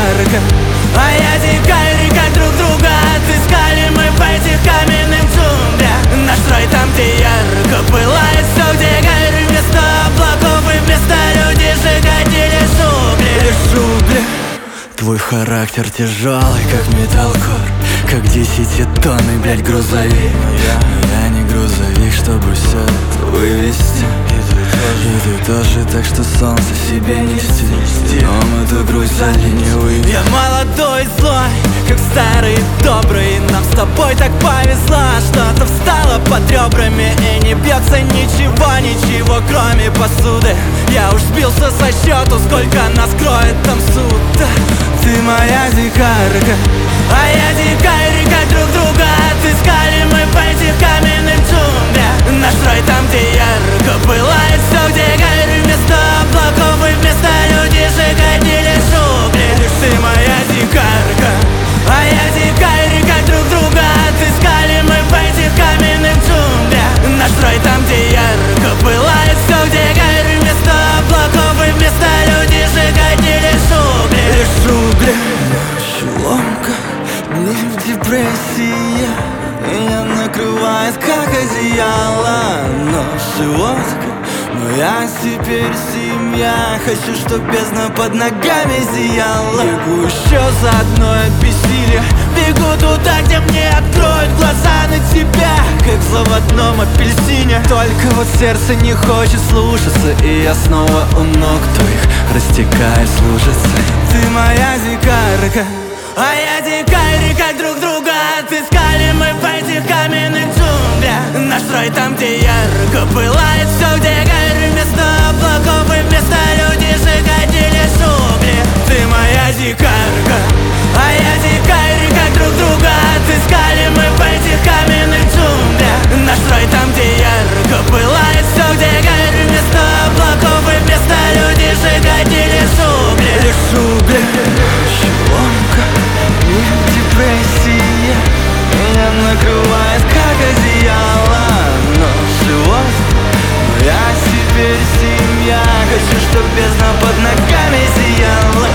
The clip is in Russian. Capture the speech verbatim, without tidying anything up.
дикарка, а я дикарь, как друг друга отыскали мы в этих каменных джунглях. Наш рай там, где ярко пылает все, где горы вместо облаков и вместо людей сжигать лишь угли. Лишь угли. Твой характер тяжелый, как металлкор, как десятитонный, блядь, грузовик. Но я, но я не грузовик, чтобы все вывести. И ты тоже, так что солнце себе нести. Но мы ту грусть за линию вывели. Я молодой, злой, как старый и добрый. Нам с тобой так повезло, что-то встало под ребрами. И не бьется ничего, ничего, кроме посуды. Я уж сбился со счету, сколько нас кроет там суд. Ты моя дикарка, а я дикарь, как друг друга отыскали мы в этих каменных джунглях. Наш рай там, где ярко пылает все, где горы вместо облаков и вместо людей сжигать лишь угли. Ты моя дикарка, а я дикарь, как друг друга отыскали мы в этих каменных джунглях. Наш рай там, где ярко пылает все, где горы вместо облаков и вместо людей сжигать лишь угли. Лишь угли. Ломка, не в депрессии, меня накрывает как одеяло. Ночь водка, но я теперь семья. Хочу, чтоб бездна под ногами зияла. Бегу еще за одной от бессилия. Бегу туда, где мне откроют глаза на тебя, как в заводном апельсине. Только вот сердце не хочет слушаться, и я снова у ног твоих растекаюсь лужицей. Ты моя дикарка, а я дикарь, как друг друга отыскали мы в этих каменных джунглях. Наш рай там, где ярко пылает все, где горы вместо облаков и вместо людей сжигать лишь угли. Ты моя дикарка, а я дикарь, как друг друга отыскали мы в этих каменных джунглях. Наш рай там, где ярко пылает все, где горы вместо облаков и вместо людей сжигать лишь угли. Лишь угли. Ломка, не депрессия, меня накрывает как одеяло. Ночь водка, но я теперь семья. Хочу, чтоб бездна под ногами зияла.